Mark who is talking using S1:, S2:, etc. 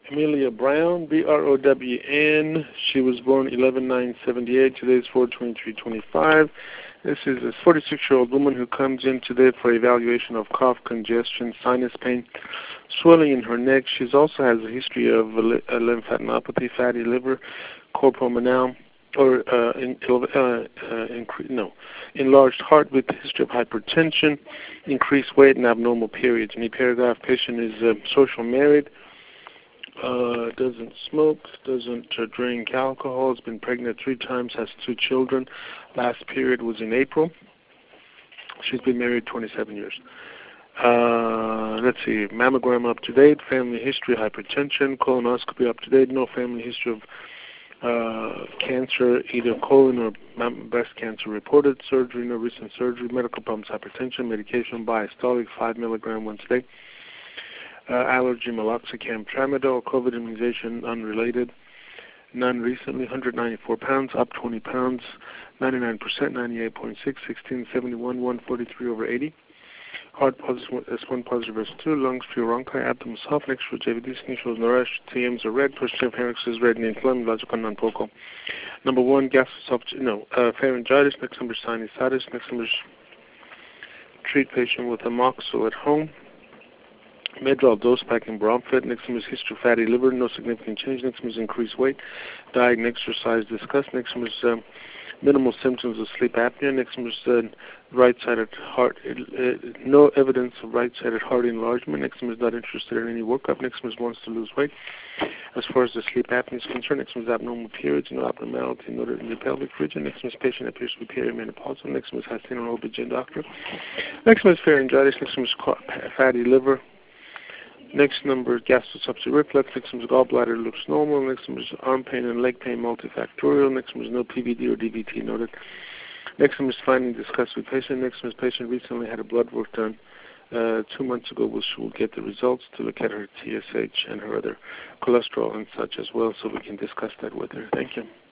S1: Amelia Brown, B-R-O-W-N. She was born 11/9/78. Today is 4/23/25. This is a 46-year-old woman who comes in today for evaluation of cough, congestion, sinus pain, swelling in her neck. She also has a history of lymphadenopathy, fatty liver, corpulmonale, or enlarged heart with a history of hypertension, increased weight, and abnormal periods. In the paragraph, patient is social married, doesn't smoke, doesn't drink alcohol, has been pregnant 3 times, has 2 children. Last period was in April. She's been married 27 years. Let's see, mammogram up to date, family history, hypertension, colonoscopy up to date, no family history of cancer, either colon or breast cancer reported, surgery, no recent surgery, medical problems, hypertension, medication, diastolic, 5 milligram once a day, allergy, meloxicam, tramadol, COVID immunization, unrelated, none recently, 194 pounds, up 20 pounds, 99%, 98.6, 1671, 143/80. Heart positive, S1 positive, S2, lungs, pure bronchi, abdomen soft, next for JVD, skin shows no rash, TMs are red, first pharynx is red, and inflamed, logical non-focal. Number 1, pharyngitis, next number is sinusitis, next number is treat patient with amoxicillin at home. Medrol dose pack in Bromfed, next number is history of fatty liver, no significant change, next number is increased weight, diet and exercise discussed, next number is minimal symptoms of sleep apnea, next number is right-sided heart, no evidence of right-sided heart enlargement, next number is not interested in any workup, next number is wants to lose weight. As far as the sleep apnea is concerned, next number is abnormal periods, no abnormality noted in the pelvic region, next number is patient appears to be perimenopausal, next number has seen an OB-GYN doctor, next number is pharyngitis, next number is fatty liver, next number, gastroesophageal reflux. Next number, gallbladder looks normal. Next number, arm pain and leg pain multifactorial. Next number, no PVD or DVT noted. Next number, finding discussed with patient. Next number, patient recently had a blood work done 2 months ago. She will get the results to look at her TSH and her other cholesterol and such as well, so we can discuss that with her. Thank you.